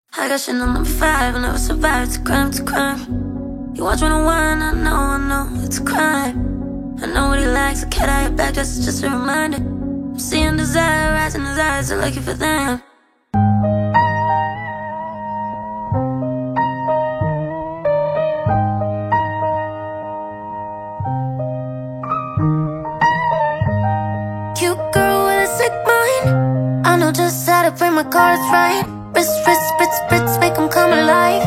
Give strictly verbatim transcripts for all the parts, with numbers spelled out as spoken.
I got Chanel number five, I never survived. It's a crime, it's a crime. You watch one on one, I know, I know, it's a crime. I know what he likes, a cat out your back, that's just a reminder. I'm seeing desire rise in his eyes, I'm looking for them. Cute girl with a sick mind, I know just how to play my cards right. Wrist, wrist, spritz, spritz, make them come alive.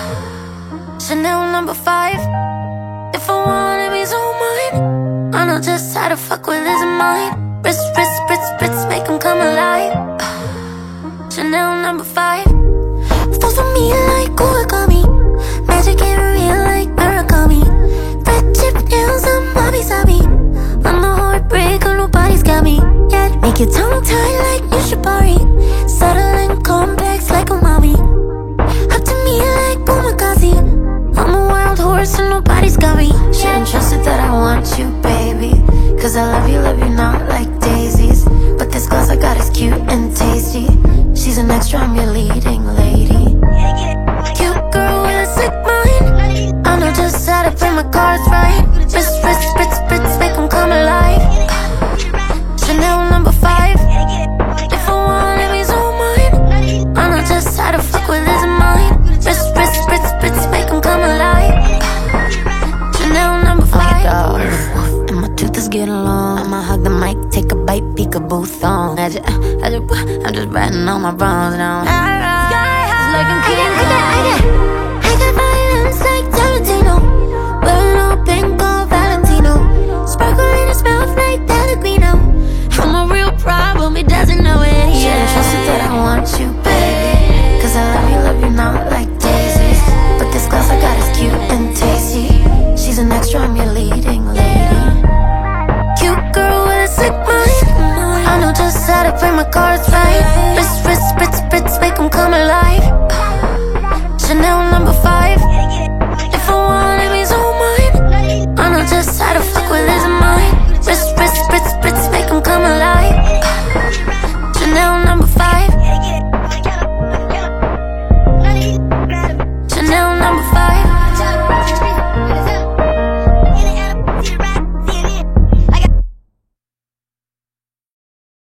Chanel number five, if I want him, he's all mine. I know just how to fuck with his mind. Wrist, wrist, spritz, spritz, make them come alive. Chanel number five, falls for me like origami. Magic ain't real like Murakami. Red chip nails, I'm wabi-sabi. I'm a heartbreaker, nobody's got me yet. Make your tongue tied like Nishibari. Subtle and complex like a mommy. Up to me like Bumakazi. I'm a wild horse and nobody's got me. Shouldn't trust it that I want you, baby. Cause I love you, love you not like daisies. But this glass I got is cute and tasty. She's an extra, I'm your leading lady. Cute girl with a sick mind, I know just how to play my cards right. Wrist, wrist, spritz, spritz, make them come alive. Chanel number five, if I want him, he's all mine. I know just how to fuck with his mind. Wrist, wrist, spritz, spritz, make him come alive. Chanel number five. And my tooth is getting long, I'ma hug the mic, take a bite, peekaboo thong. I just, I just, I'm just riding on my bronze now. It's like I'm King Kong. I got violence like Tarantino. Wearing all pink, all Valentino. Sparkling his mouth like Pellegrino. I'm a real problem, he doesn't know it yet. Shouldn't trust it that I want you, baby. Cause I love you, love you not like daisies. But this glass I got is cute and tasty. She's an extra, I'm your leading lady. Cute girl with a sick mind, I know just how to play my cards right. Wrist, wrist, spritz, spritz, make them come alive. Chanel